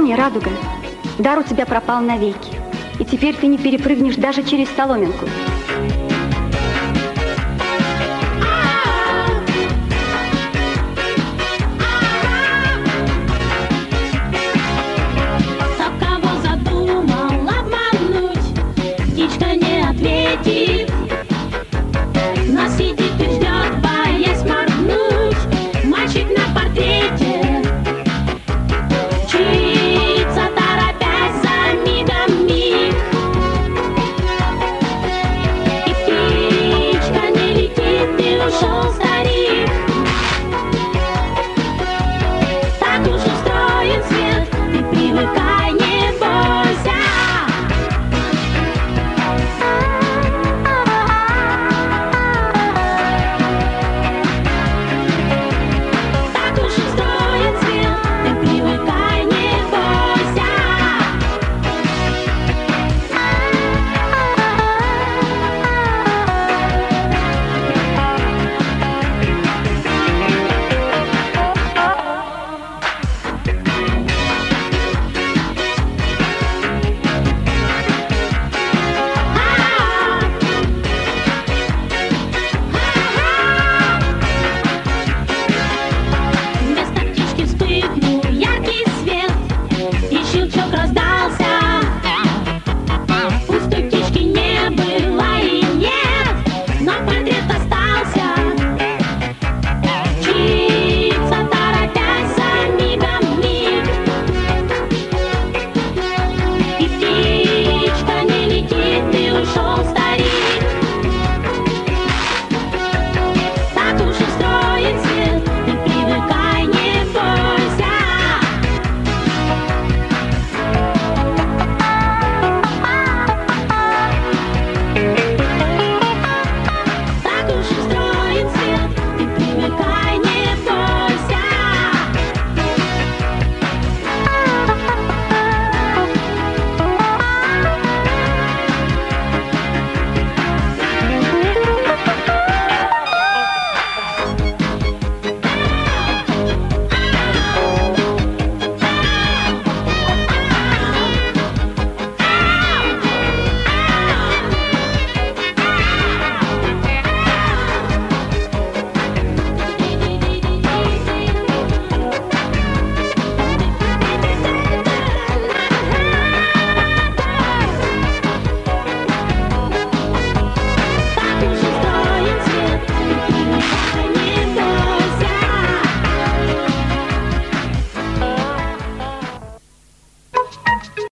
внимание, Радуга. Дар у тебя пропал навеки. И теперь ты не перепрыгнешь даже через соломинку. Нас сидит и ждет, боясь моргнуть. Мальчик на портрете мчится, торопясь за мигом миг. И птичка не летит, и ушел старик. Так уж устроен свет, ты привыкаешь.